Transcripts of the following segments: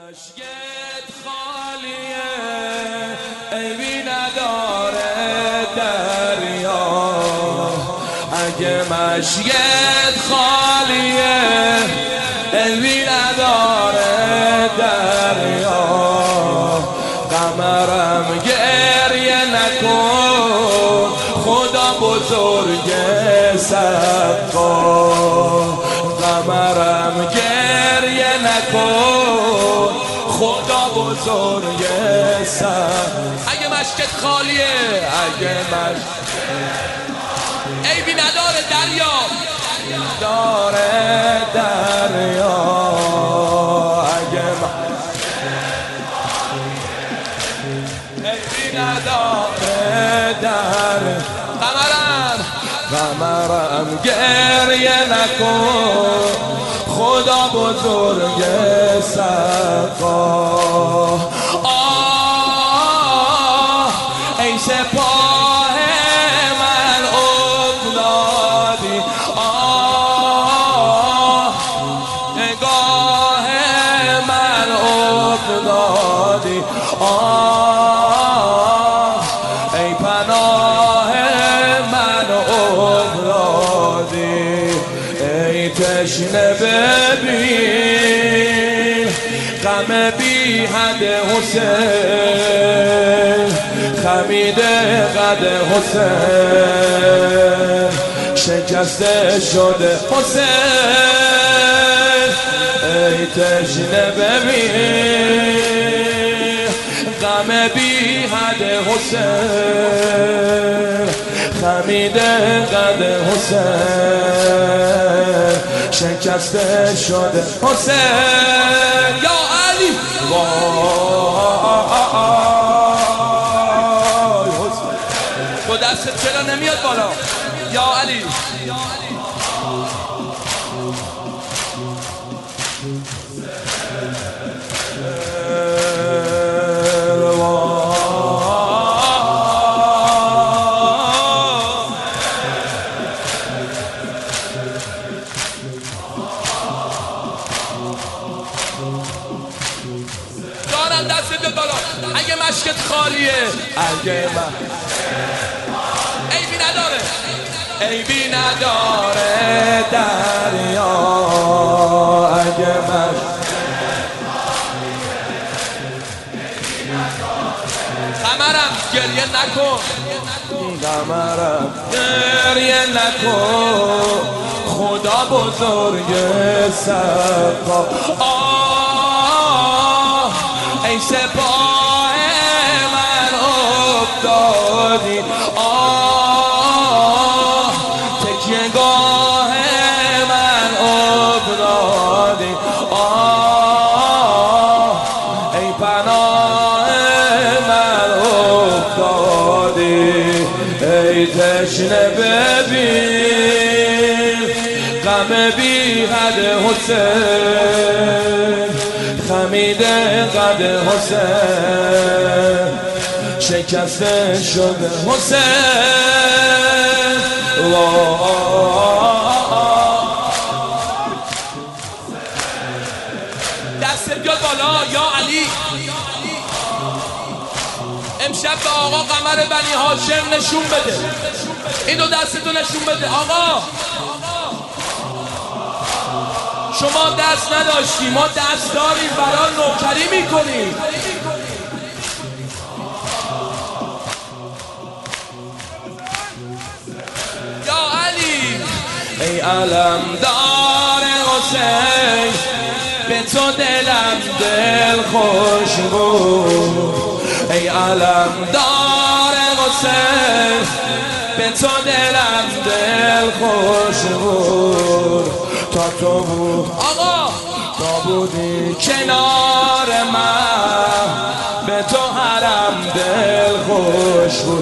مشکت خالیه عیبی نداره دریا، اگه مشکت خالیه عیبی نداره دریا، قمرم گریه نکن خدا بزرگ سقا، قمرم گریه نکن خدا بزرگ سقا. اگه مشکت خالیه، اگه مشکت عیبی نداره دریا، داره دریا، اگه عیبی نداره در قمرم گریه نکن خدا بزرگ سقا. ای سپاه من افتادی، نگاه من افتادی، ای پناه من افتادی، ای تشنه ببین غم بی حد حسین، خمیده قد حسین، شکسته شده حسین، ای تشنه ببین غم بی حد حسین، خمیده قد حسین، شکسته شده حسین. یا علی وای حسین، با دستت چرا نمیاد بالا؟ یا علی دارم دست بیاد بالا. اگه مشکت خالیه، اگه عیبی نداره، عیبی نداره دریا، اگه قمرم گریه نکن، قمرم گریه نکن خدا بزرگ سقا. ای سپاه من افتادی، تکیهگاه من افتادی، ای پناه من افتادی، ای تشنه ببین غم بی حد حسین، خمیده قد حسین، شکسته شده حسین. دست بیاد بالا. یا علی امشب به آقا قمر بنی هاشم نشون بده، این دو دستتو نشون بده. آقا شما دست نداشتی، ما دست داریم، برای نوکری میکنیم. یا علی ای علمدار حسین، به تو دلم دل خوش بود، ای علمدار حسین، به تو دلم دل خوش بود، تا تو بود آقا، تا بودی کنار من، به تو حرم دل خوش بود.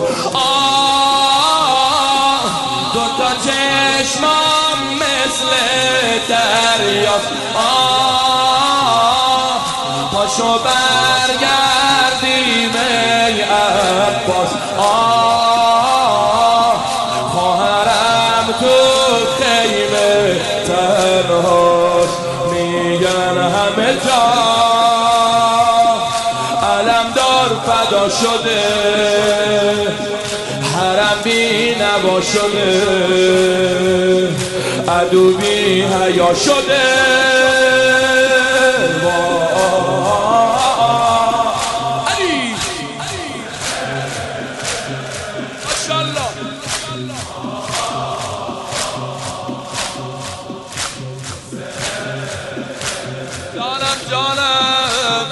دوتا چشمام مثل دریاست، پاشو برگردیم ای عباس، خواهرم تو خیمه تنهاست، میگن همه جا یا شده، حرم بی نوا شده، عدو بی حیا شده. علی ماشاءالله. جانم جانم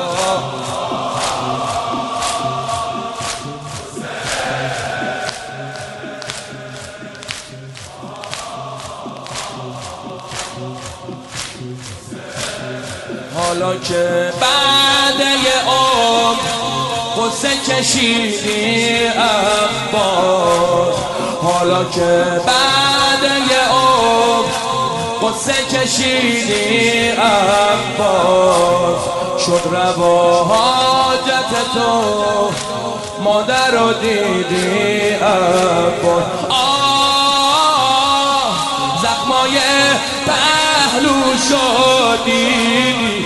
حالا که بعد یه عمر قصه کشیدی عباس، حالا که بعد یه عمر قصه کشیدی عباس، شد روا حاجت تو مادر رو دیدی عباس. زخمای پهلو شدی،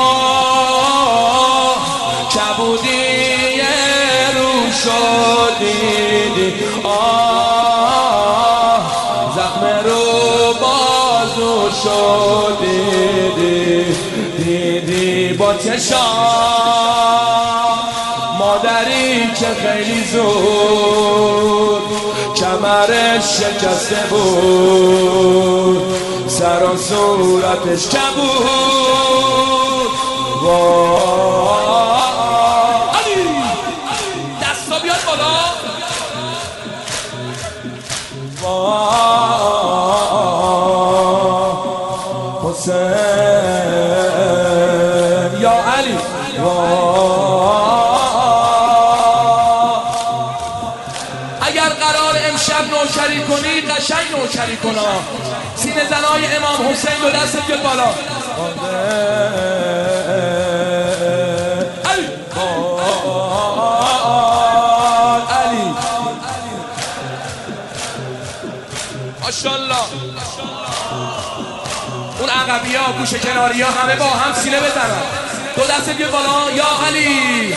کبودی رو شدی، زخم رو بازو شدی، دیدی با چشام مادری که خیلی زود کمرش شکسته بود، سر و صورتش کبود. علی دستا بیاد بالا. حسین یا علی. اگر قرار امشب نوکری کنی قشنگ نوکری کنا. سینه زنای امام حسین دو دستت بیاد بالا. علی علی ماشاءالله. اون عقبی ها گوشه کناری ها همه با هم سینه بزنن. دو دستت بیاد بالا یا علی.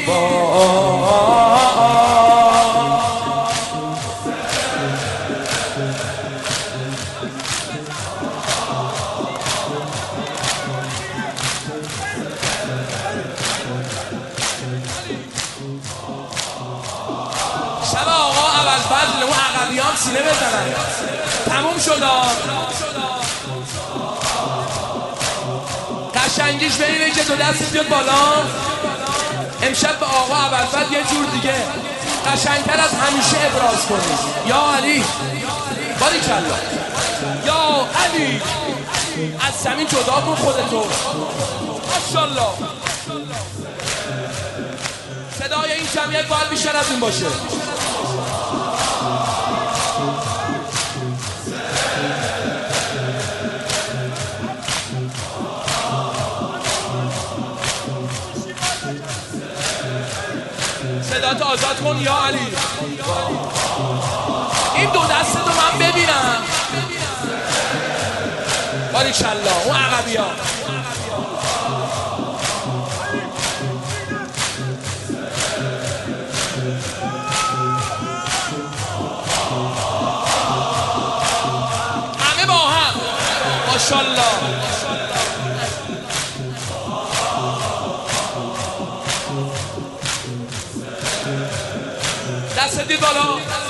شب آقا ابوالفضل اون عقبی هم سینه بزنن. تموم شد. قشنگیش ببینه که دو دستت بیاد بالا. امشب به آقا ابوالفضل یه جور دیگه قشنگتر از همیشه ابراز کنید. یا علی باریکالله. یا علی از زمین جدا کن خودتو. ماشاءالله. صدای این جمعیت باید بیشتر از این باشه. صدات آزاد کن یا علی. این دو دسته رو من ببینم. باریکالله. اون عقبی ها همه با هم. ماشاءالله. دست دید بالا.